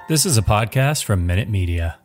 This is a podcast from Minute Media.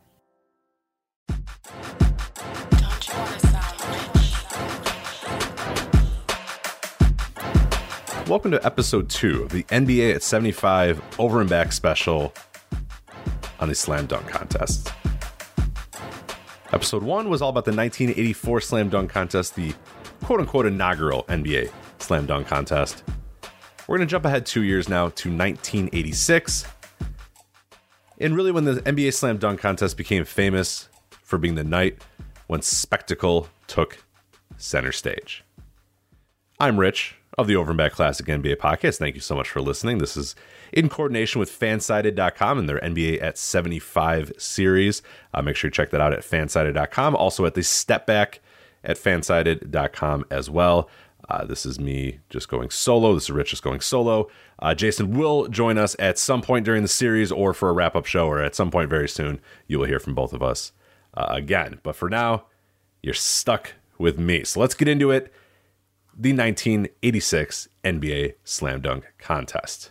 Welcome to episode 2 of the NBA at 75 Over and Back special on the Slam Dunk Contest. Episode 1 was all about the 1984 Slam Dunk Contest, the quote-unquote inaugural NBA Slam Dunk Contest. We're going to jump ahead 2 years now to 1986. And really when the NBA Slam Dunk Contest became famous for being the night when spectacle took center stage. I'm Rich of the Over and Back Classic NBA Podcast. Thank you so much for listening. This is in coordination with Fansided.com and their NBA at 75 series. Make sure you check that out at Fansided.com. Also at the Step Back at Fansided.com as well. This is me just going solo. This is Rich just going solo. Jason will join us at some point during the series or for a wrap-up show, or at some point very soon. You will hear from both of us again. But for now, you're stuck with me. So let's get into it. The 1986 NBA Slam Dunk Contest.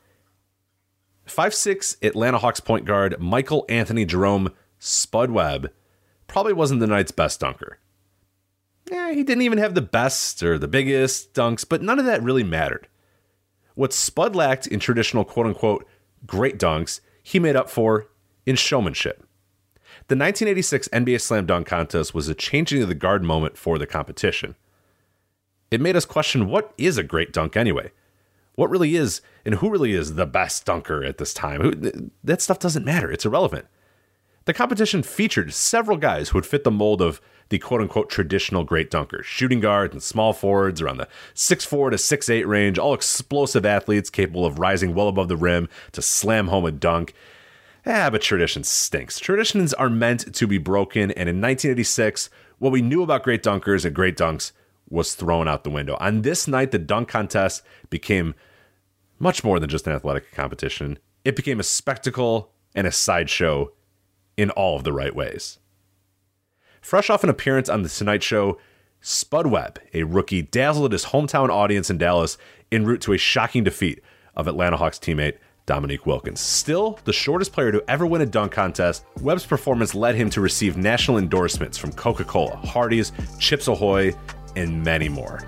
5'6" Atlanta Hawks point guard Michael Anthony Jerome Spud Webb probably wasn't the night's best dunker. He didn't even have the best or the biggest dunks, but none of that really mattered. What Spud lacked in traditional quote-unquote great dunks, he made up for in showmanship. The 1986 NBA Slam Dunk Contest was a changing of the guard moment for the competition. It made us question, what is a great dunk anyway? What really is, and who really is the best dunker at this time? That stuff doesn't matter. It's irrelevant. The competition featured several guys who would fit the mold of the quote-unquote traditional great dunkers. Shooting guards and small forwards around the 6'4" to 6'8" range, all explosive athletes capable of rising well above the rim to slam home a dunk. But tradition stinks. Traditions are meant to be broken, and in 1986, what we knew about great dunkers and great dunks was thrown out the window. On this night, the dunk contest became much more than just an athletic competition. It became a spectacle and a sideshow in all of the right ways. Fresh off an appearance on The Tonight Show, Spud Webb, a rookie, dazzled his hometown audience in Dallas en route to a shocking defeat of Atlanta Hawks teammate Dominique Wilkins. Still the shortest player to ever win a dunk contest, Webb's performance led him to receive national endorsements from Coca-Cola, Hardee's, Chips Ahoy, and many more.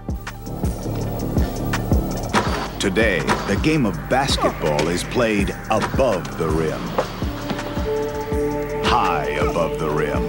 Today, the game of basketball is played above the rim. High above the rim.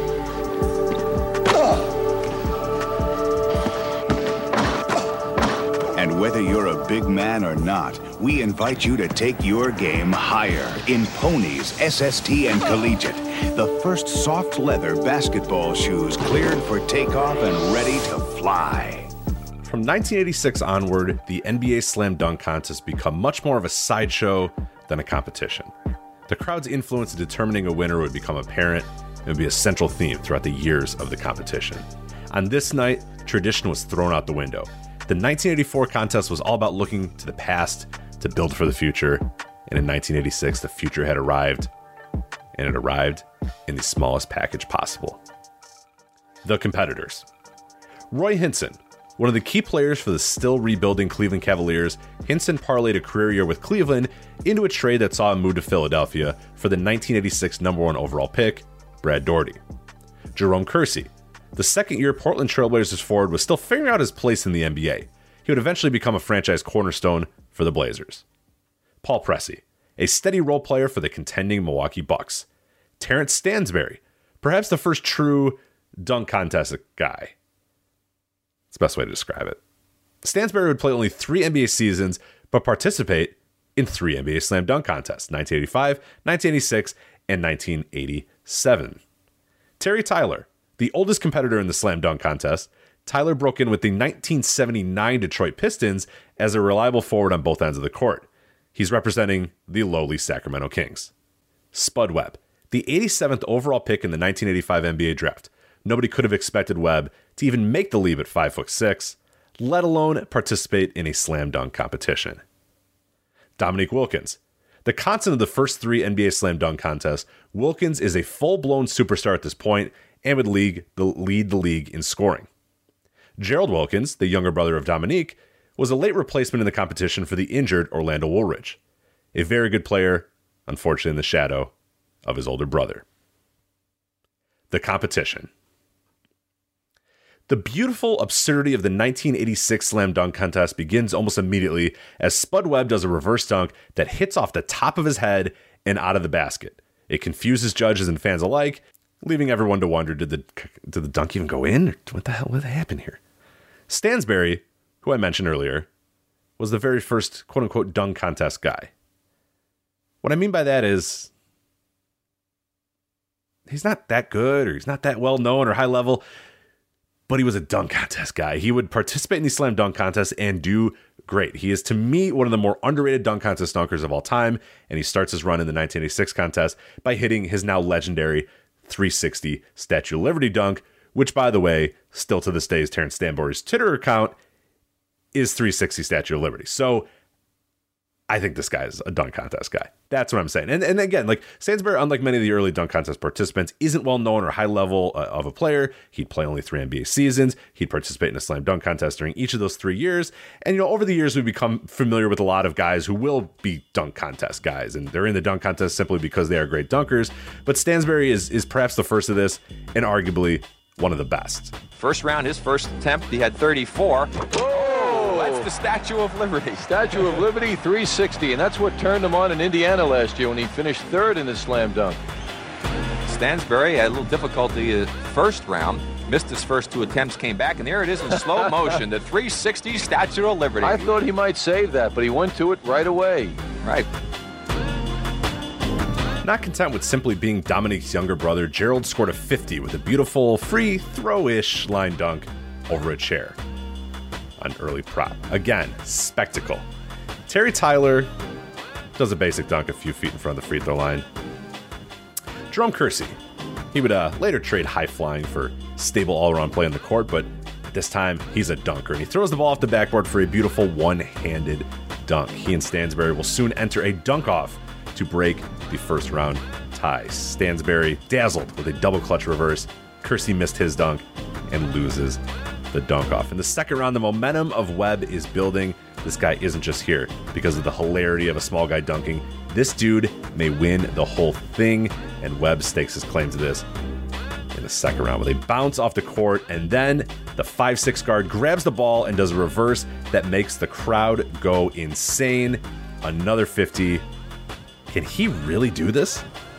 And whether you're a big man or not, we invite you to take your game higher in Ponies, SST, and Collegiate, the first soft leather basketball shoes cleared for takeoff and ready to fly. From 1986 onward, the NBA Slam Dunk Contest became much more of a sideshow than a competition. The crowd's influence in determining a winner would become apparent and would be a central theme throughout the years of the competition. On this night, tradition was thrown out the window. The 1984 contest was all about looking to the past to build for the future, and in 1986, the future had arrived, and it arrived in the smallest package possible. The competitors. Roy Hinson, one of the key players for the still rebuilding Cleveland Cavaliers, Hinson parlayed a career year with Cleveland into a trade that saw him move to Philadelphia for the 1986 number 1 overall pick, Brad Daugherty. Jerome Kersey, the second-year Portland Trailblazers forward, was still figuring out his place in the NBA. He would eventually become a franchise cornerstone for the Blazers. Paul Pressey, a steady role player for the contending Milwaukee Bucks. Terrence Stansbury, perhaps the first true dunk contest guy. It's the best way to describe it. Stansbury would play only 3 NBA seasons, but participate in 3 NBA Slam Dunk contests, 1985, 1986, and 1987. Terry Tyler, the oldest competitor in the Slam Dunk contest, Tyler broke in with the 1979 Detroit Pistons as a reliable forward on both ends of the court. He's representing the lowly Sacramento Kings. Spud Webb, the 87th overall pick in the 1985 NBA draft. Nobody could have expected Webb to even make the leap at 5'6", let alone participate in a slam dunk competition. Dominique Wilkins. The constant of the first 3 NBA slam dunk contests, Wilkins is a full-blown superstar at this point and would lead the league in scoring. Gerald Wilkins, the younger brother of Dominique, was a late replacement in the competition for the injured Orlando Woolridge. A very good player unfortunately in the shadow of his older brother. The competition. The beautiful absurdity of the 1986 Slam Dunk Contest begins almost immediately as Spud Webb does a reverse dunk that hits off the top of his head and out of the basket. It confuses judges and fans alike, leaving everyone to wonder, did the dunk even go in? What happened here? Stansbury, who I mentioned earlier, was the very first quote-unquote dunk contest guy. What I mean by that is he's not that good or he's not that well known or high level, but he was a dunk contest guy. He would participate in these slam dunk contests and do great. He is, to me, one of the more underrated dunk contest dunkers of all time, and he starts his run in the 1986 contest by hitting his now legendary 360 Statue of Liberty dunk, which, by the way, still to this day is Terrence Stansbury's Twitter account, is 360 Statue of Liberty. So I think this guy is a dunk contest guy. That's what I'm saying. And again, like Stansbury, unlike many of the early dunk contest participants, isn't well known or high level of a player. He'd play only 3 NBA seasons. He'd participate in a slam dunk contest during each of those 3 years. And, over the years, we've become familiar with a lot of guys who will be dunk contest guys. And they're in the dunk contest simply because they are great dunkers. But Stansbury is perhaps the first of this and arguably one of the best. First round, his first attempt, he had 34. That's the Statue of Liberty. Statue of Liberty, 360, and that's what turned him on in Indiana last year when he finished third in the slam dunk. Stansbury had a little difficulty first round. Missed his first 2 attempts, came back, and there it is in slow motion, the 360 Statue of Liberty. I thought he might save that, but he went to it right away. Right. Not content with simply being Dominique's younger brother, Gerald scored a 50 with a beautiful free throw-ish line dunk over a chair. An early prop. Again, spectacle. Terry Tyler does a basic dunk a few feet in front of the free throw line. Jerome Kersey. He would later trade high flying for stable all-around play on the court, but this time he's a dunker, and he throws the ball off the backboard for a beautiful one-handed dunk. He and Stansbury will soon enter a dunk-off to break the first round tie. Stansbury dazzled with a double clutch reverse. Kersey missed his dunk and loses the dunk off. In the second round, the momentum of Webb is building. This guy isn't just here because of the hilarity of a small guy dunking. This dude may win the whole thing, and Webb stakes his claim to this in the second round with a bounce off the court, and then the 5'6" guard grabs the ball and does a reverse that makes the crowd go insane. Another 50. Can he really do this?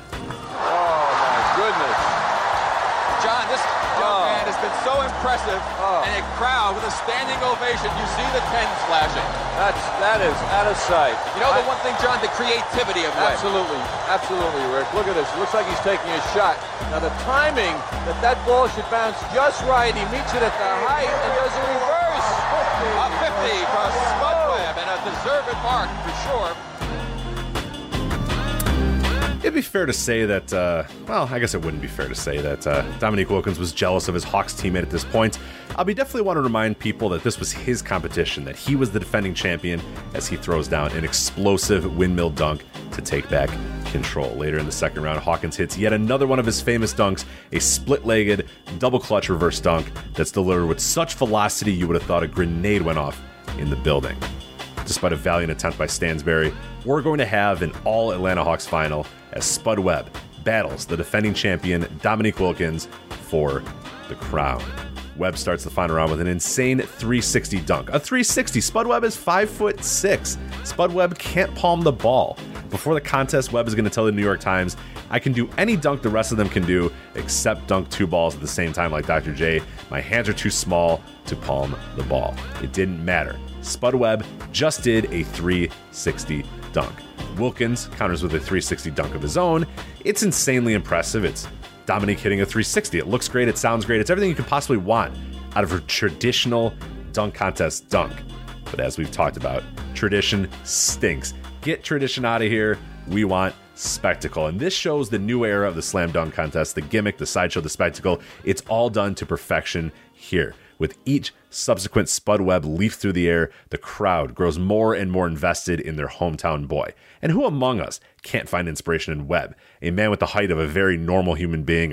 So impressive, and a crowd with a standing ovation. You see the 10s flashing. That is out of sight. The one thing, John, the creativity of Webb. Absolutely, Rick. Look at this. It looks like he's taking a shot. Now the timing that ball should bounce just right. He meets it at the height and does a reverse. A 50 from Spud Webb, and a deserved mark for sure. It'd be fair to say that, I guess it wouldn't be fair to say that Dominique Wilkins was jealous of his Hawks teammate at this point. We definitely want to remind people that this was his competition, that he was the defending champion as he throws down an explosive windmill dunk to take back control. Later in the second round, Hawkins hits yet another one of his famous dunks, a split-legged double clutch reverse dunk that's delivered with such velocity you would have thought a grenade went off in the building. Despite a valiant attempt by Stansbury, we're going to have an all-Atlanta Hawks final as Spud Webb battles the defending champion Dominique Wilkins for the crown. Webb starts the final round with an insane 360 dunk. A 360. Spud Webb is 5'6". Spud Webb can't palm the ball. Before the contest, Webb is going to tell the New York Times, "I can do any dunk the rest of them can do, except dunk 2 balls at the same time like Dr. J. My hands are too small to palm the ball." It didn't matter. Spud Webb just did a 360 dunk. Wilkins counters with a 360 dunk of his own. It's insanely impressive. It's Dominique hitting a 360. It looks great. It sounds great. It's everything you could possibly want out of a traditional dunk contest dunk. But as we've talked about, tradition stinks. Get tradition out of here. We want spectacle. And this shows the new era of the slam dunk contest, the gimmick, the sideshow, the spectacle. It's all done to perfection here. With each subsequent Spud Webb leap through the air, the crowd grows more and more invested in their hometown boy. And who among us can't find inspiration in Webb, a man with the height of a very normal human being, or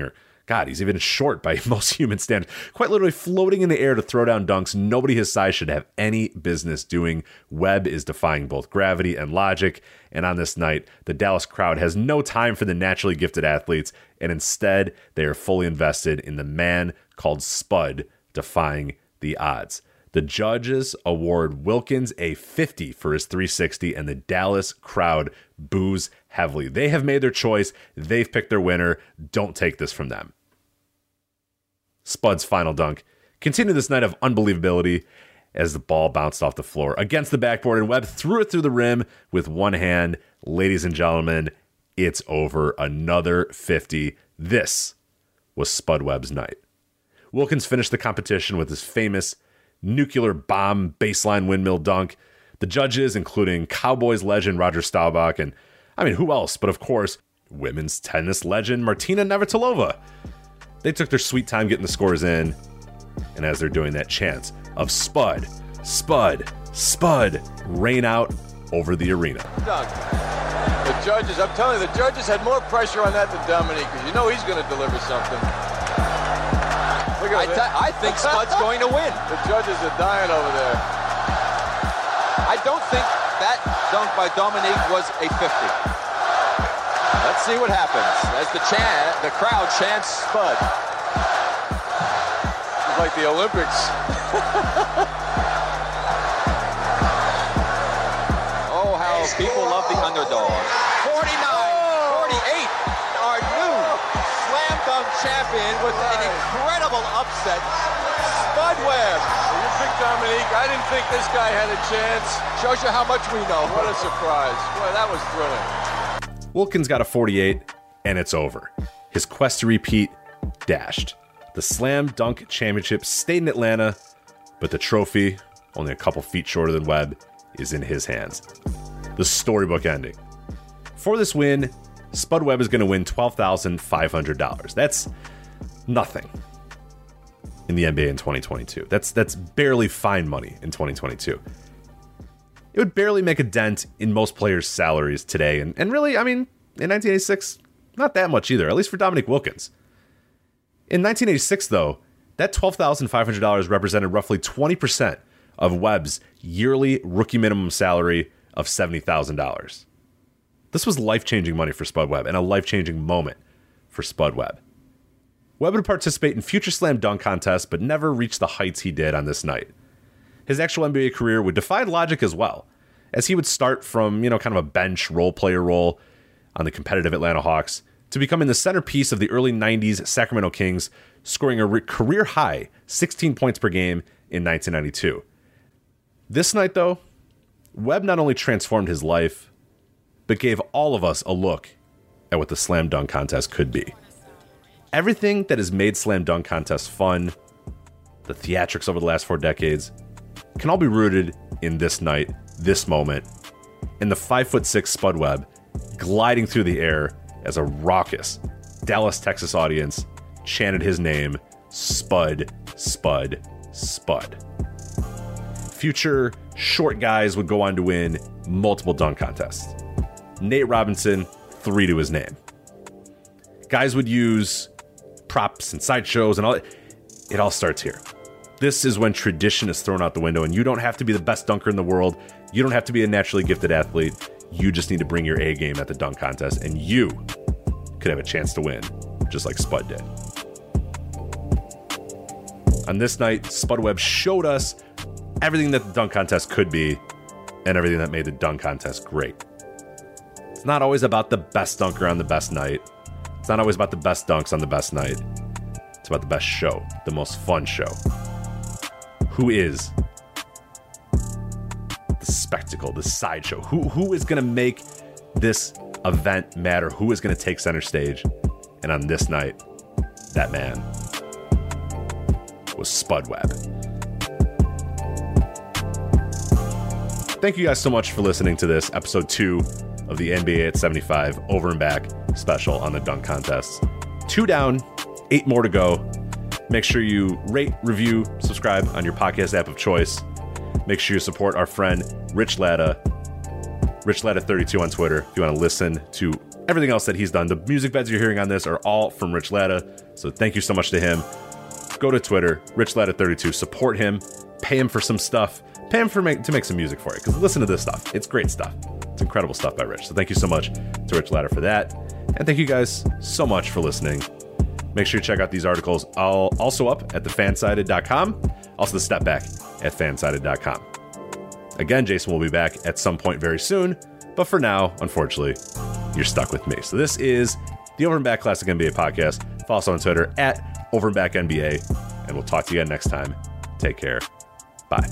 God, he's even short by most human standards. Quite literally floating in the air to throw down dunks nobody his size should have any business doing. Webb is defying both gravity and logic. And on this night, the Dallas crowd has no time for the naturally gifted athletes. And instead, they are fully invested in the man called Spud defying the odds. The judges award Wilkins a 50 for his 360, and the Dallas crowd boos heavily. They have made their choice. They've picked their winner. Don't take this from them. Spud's final dunk continued this night of unbelievability as the ball bounced off the floor against the backboard, and Webb threw it through the rim with one hand. Ladies and gentlemen, it's over. Another 50. This was Spud Webb's night. Wilkins finished the competition with his famous nuclear bomb baseline windmill dunk. The judges, including Cowboys legend Roger Staubach, and who else? But of course, women's tennis legend Martina Navratilova. They took their sweet time getting the scores in, and as they're doing that, chants of Spud, Spud, Spud rain out over the arena. Dunk. The judges, I'm telling you, the judges had more pressure on that than Dominique, because you know he's going to deliver something. I think Spud's going to win. The judges are dying over there. I don't think that dunk by Dominique was a 50. Let's see what happens as the crowd chants Spud. It's like the Olympics. Oh, how people love the underdog. 49, 48, our new slam dunk champion with an incredible upset, Spud Webb. You picked Dominique. I didn't think this guy had a chance. Shows you how much we know. What a surprise. Boy, that was thrilling. Wilkins got a 48, and it's over. His quest to repeat dashed. The Slam Dunk Championship stayed in Atlanta, but the trophy, only a couple feet shorter than Webb, is in his hands. The storybook ending. For this win, Spud Webb is going to win $12,500. That's nothing in the NBA in 2022. That's barely fine money in 2022. It would barely make a dent in most players' salaries today. And really, in 1986, not that much either, at least for Dominique Wilkins. In 1986, though, that $12,500 represented roughly 20% of Webb's yearly rookie minimum salary of $70,000. This was life-changing money for Spud Webb and a life-changing moment for Spud Webb. Webb would participate in future slam dunk contests, but never reach the heights he did on this night. His actual NBA career would defy logic as well, as he would start from, kind of a bench role player role on the competitive Atlanta Hawks to becoming the centerpiece of the early 90s Sacramento Kings, scoring a career-high 16 points per game in 1992. This night, though, Webb not only transformed his life, but gave all of us a look at what the slam dunk contest could be. Everything that has made slam dunk contests fun, the theatrics over the last 4 decades, can all be rooted in this night, this moment, and the 5'6" Spud Webb gliding through the air as a raucous Dallas, Texas audience chanted his name, Spud, Spud, Spud. Future short guys would go on to win multiple dunk contests. Nate Robinson, 3 to his name. Guys would use props and sideshows and all. It all starts here. This is when tradition is thrown out the window, and you don't have to be the best dunker in the world. You don't have to be a naturally gifted athlete. You just need to bring your A game at the dunk contest, and you could have a chance to win, just like Spud did. On this night, Spud Webb showed us everything that the dunk contest could be and everything that made the dunk contest great. It's not always about the best dunker on the best night. It's not always about the best dunks on the best night. It's about the best show, the most fun show. Who is the spectacle, the sideshow? Who is going to make this event matter? Who is going to take center stage? And on this night, that man was Spud Webb. Thank you guys so much for listening to this episode 2 of the NBA at 75 Over and Back special on the dunk contests. 2 down, 8 more to go. Make sure you rate, review, subscribe on your podcast app of choice. Make sure you support our friend Rich Latta, Rich Latta 32 on Twitter, if you want to listen to everything else that he's done. The music beds you're hearing on this are all from Rich Latta, so thank you so much to him. Go to Twitter, RichLatta32, support him, pay him for some stuff, pay him to make some music for you, because listen to this stuff. It's great stuff. It's incredible stuff by Rich. So thank you so much to Rich Latta for that. And thank you guys so much for listening. Make sure you check out these articles all also up at thefansided.com. Also the Step Back at fansided.com. Again, Jason will be back at some point very soon. But for now, unfortunately, you're stuck with me. So this is the Over and Back Classic NBA podcast. Follow us on Twitter at Over and Back NBA. And we'll talk to you again next time. Take care. Bye.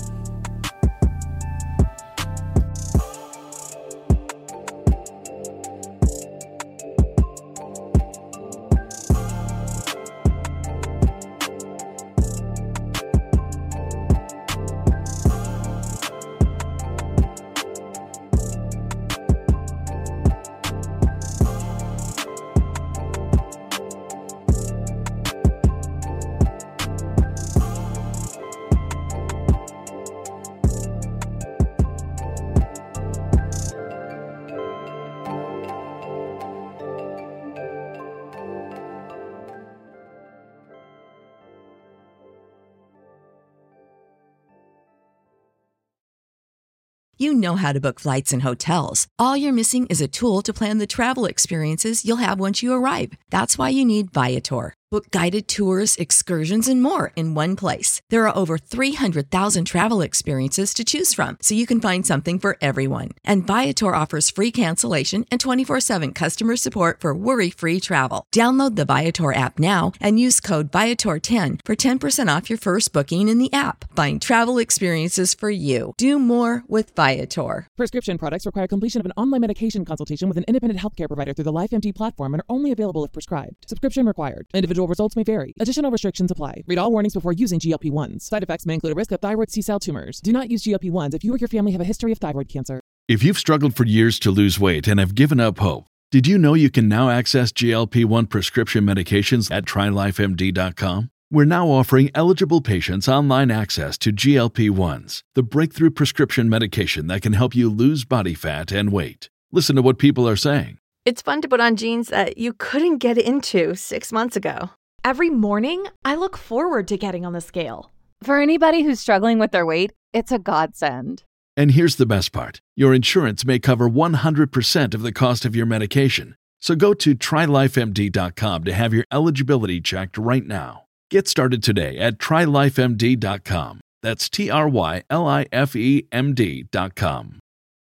You know how to book flights and hotels. All you're missing is a tool to plan the travel experiences you'll have once you arrive. That's why you need Viator. Book guided tours, excursions, and more in one place. There are over 300,000 travel experiences to choose from, so you can find something for everyone. And Viator offers free cancellation and 24/7 customer support for worry-free travel. Download the Viator app now and use code Viator10 for 10% off your first booking in the app. Find travel experiences for you. Do more with Viator. Prescription products require completion of an online medication consultation with an independent healthcare provider through the LifeMD platform and are only available if prescribed. Subscription required. Individual results may vary. Additional restrictions apply. Read all warnings before using GLP-1s. Side effects may include a risk of thyroid C-cell tumors. Do not use GLP-1s if you or your family have a history of thyroid cancer. If you've struggled for years to lose weight and have given up hope, did you know you can now access GLP-1 prescription medications at TryLifeMD.com? We're now offering eligible patients online access to GLP-1s, the breakthrough prescription medication that can help you lose body fat and weight. Listen to what people are saying. It's fun to put on jeans that you couldn't get into 6 months ago. Every morning, I look forward to getting on the scale. For anybody who's struggling with their weight, it's a godsend. And here's the best part. Your insurance may cover 100% of the cost of your medication. So go to TryLifeMD.com to have your eligibility checked right now. Get started today at TryLifeMD.com. That's TryLifeMD.com.